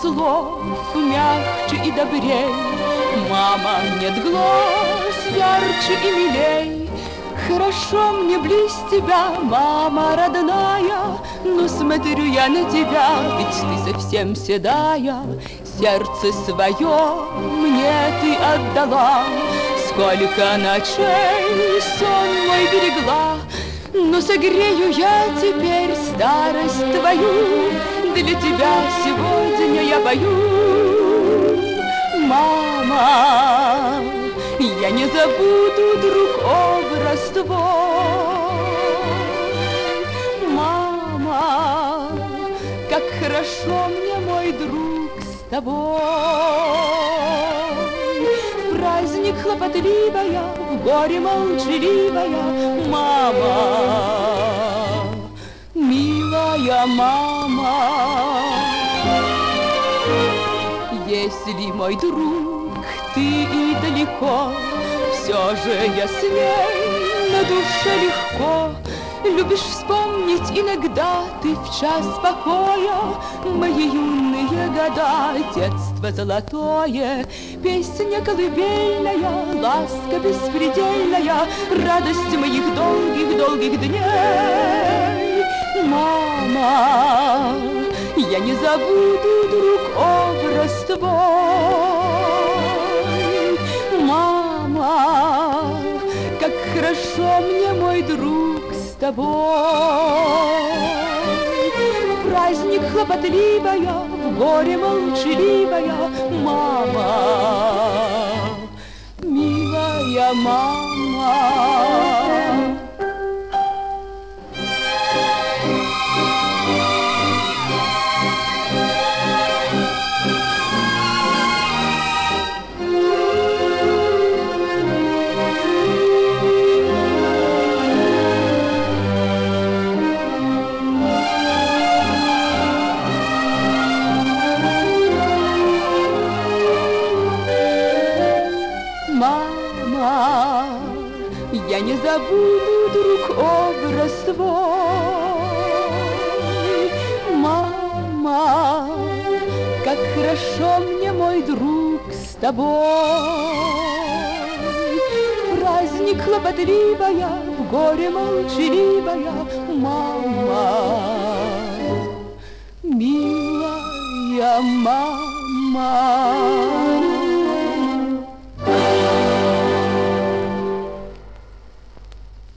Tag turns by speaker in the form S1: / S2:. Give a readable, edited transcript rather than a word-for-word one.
S1: слов мягче и добрей. Мама, нет глаз ярче и милей. Хорошо мне близ тебя, мама родная, но смотрю я на тебя, ведь ты совсем седая. Сердце свое мне ты отдала, сколько ночей сон мой берегла. Но согрею я теперь старость твою, для тебя сегодня я пою. Мама, я не забуду, друг, образ твой. Мама, как хорошо мне, мой друг, с тобой. В праздник хлопотливая, в горе молчаливая, мама, милая мама. Если, мой друг, ты и далеко, все же я с ней на душе легко. Любишь вспомнить иногда ты в час покоя мои юные года, детство золотое, песня колыбельная, ласка беспредельная, радость моих долгих-долгих дней. Мама, я не забуду, друг, образ твой. Мама, как хорошо мне, мой друг, с тобой. В праздник хлопотливая, в горе молчаливая, мама, милая мама. Мама, я не забуду, друг, образ твой. Мама, как хорошо мне, мой друг, с тобой. В праздник хлопотливая, в горе молчаливая, мама, милая мама.